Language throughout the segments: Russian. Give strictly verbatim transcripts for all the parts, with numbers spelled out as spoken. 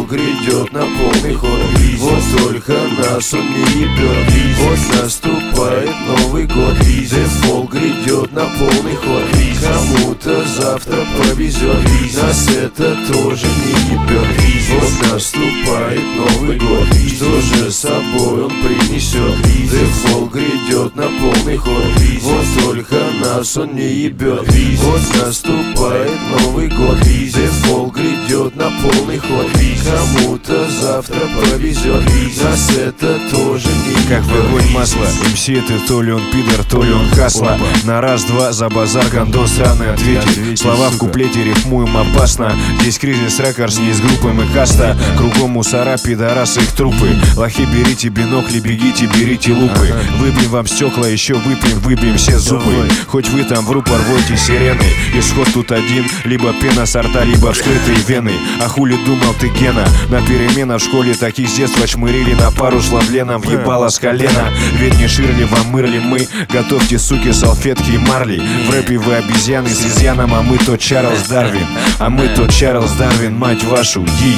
грядет на полный ход. Вот только нас он не ебет. Вот наступает Новый год. Дефол грядет на полный ход. Кому-то завтра повезет, нас это тоже не ебет. Вот наступает Новый год, что же с собой он принесет? Дефол грядет на полный ход. Вот только нас он не ебет. Вот наступает Новый год. Дефол грядет на полный ход. Кому-то завтра повезет, нас это тоже не ебет. Как в огонь масло, эм си это то ли он пидор, то ли он хасла. На раз-два за базар гандон сраный ответит. Слова в куплете рифмуем опасно. Здесь кризис рекордс, не из группы мы каста. Кругом мусора, пидорасы, их трупы. Лохи, берите бинокли, бегите, берите лупы. Выбьем вам стекла, еще выпьем, выбьем все зубы. Хоть вы там в рупор войте сирены. Исход тут один, либо пена с рта, либо вскрытые вены. А хули думал ты, Гена? На переменах в школе таких с детства чмырили на пару с Владленом, въебало с колена. Ведь не Ширли, вам мырли мы. Готовьте, суки, салфетки и марли. В рэпе вы обезьяны с изъяном, а мы тот Чарльз Дарвин. А мы тот Чарльз Дарвин, мать вашу, ей.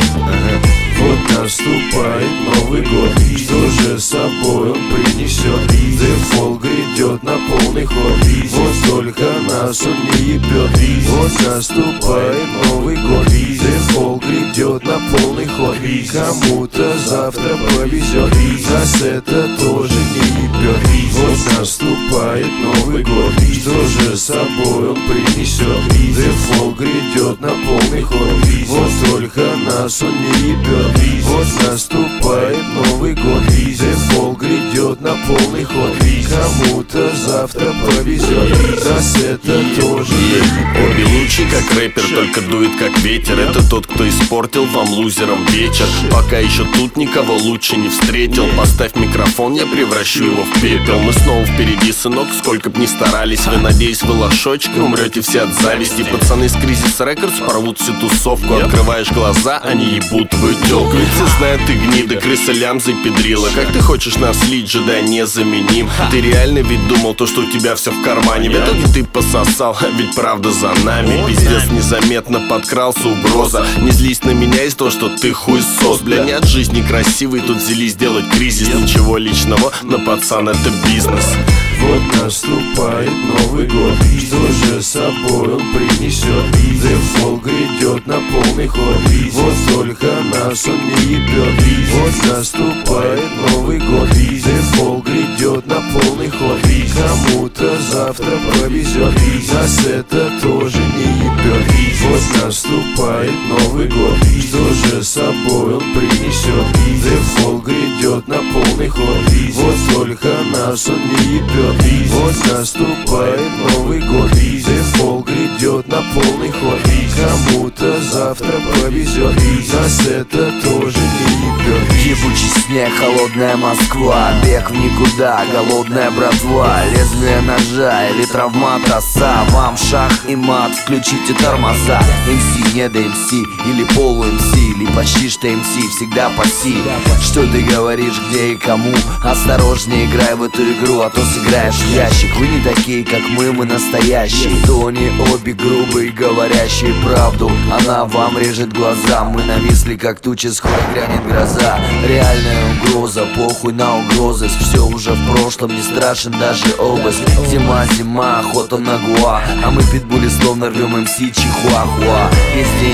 Вот наступает Новый год, что же с собой он принесет? Дефол грядет на полный ход. Вот только нас он не ебет. Вот наступает Новый год. Дефол грядет на полный ход. Кому-то завтра повезет, нас это тоже не ебет. Вот наступает Новый год, что же с собой он принесет? Дефол грядет на полный ход. Вот только нас он не ебет. Вот наступает Новый год. Дефол грядет на полный ход. Кому-то завтра повезет, нас это тоже не ебет. Обе лучи как рэпер, только дует как ветер. Это тот, кто испортил вам лузером вечер. Пока еще тут никого лучше не встретил. Поставь микрофон, я превращу его в пепел. Мы снова впереди, сынок, сколько б ни старались. Вы, надеюсь, вы лошочки, умрете все от зависти. Пацаны с Кризис Рекордс порвут всю тусовку. Открываешь глаза, они ебут твою тёлку. Ведь все знают, ты гнида, крыса, лямза и педрила. Как ты хочешь нас слить, джедай незаменим? Ты реально ведь думал то, что у тебя все в кармане. В итоге ты пососал, а ведь правда за нами. Пиздец, незаметно подкрался угроза. Не злись на меня из-за того, что ты хуесос. Бля, не от жизни красивый, тут взялись делать кризис. Ничего личного, но пацан это бизнес. Вот наступает Новый год, что же с собой он принесет? Дефол грядет на полный ход. Вот только нас он не ебет. Вот наступает Новый год. Дефол грядет на полный ход. Кому-то завтра повезет, нас это тоже не ебет. Вот наступает Новый год, что же с собой он принесет? Дефол грядет на полный ход. Вот только нас он не ебет. Вот наступает Новый год. Дефол грядет на полный ход. Кому-то завтра повезет, нас это тоже не ебет. Ебучий снег, холодная Москва. Бег в никуда, голодная братва. Лезвие ножа или травма троса. Вам шах и мат, включите тормоза. эм си, не до эм си, или полу эм си, или почти что эм си, всегда паси. Что ты говоришь, где и кому? Осторожнее играй в эту игру, а то сыграешь в ящик. Вы не такие, как мы, мы настоящие. То они обе грубые, говорящие правду. Она вам режет глаза. Мы нависли, как тучи, скоро грянет гроза. Реальная угроза, похуй на угрозы. Все уже в прошлом, не страшен даже обыск. Зима, зима, охота на гуа. А мы питбули словно рвем эм си чихуахуа. Везде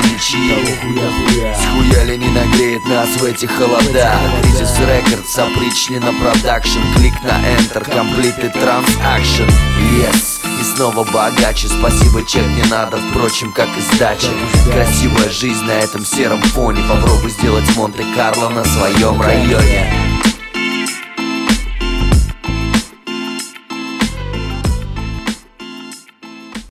ничьи, схуяли не нагреет нас в этих холодах. Кризис Рекордс, опричнина продакшн. Клик на Enter, completed transaction. Yes, и снова богаче. Спасибо, чек не надо, впрочем, как и сдача. Красивая жизнь на этом сером фоне. Попробуй сделать Монте-Карло на своем районе.